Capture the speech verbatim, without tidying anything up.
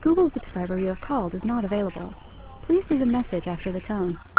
Google subscriber you have called is not available. Please leave a message after the tone.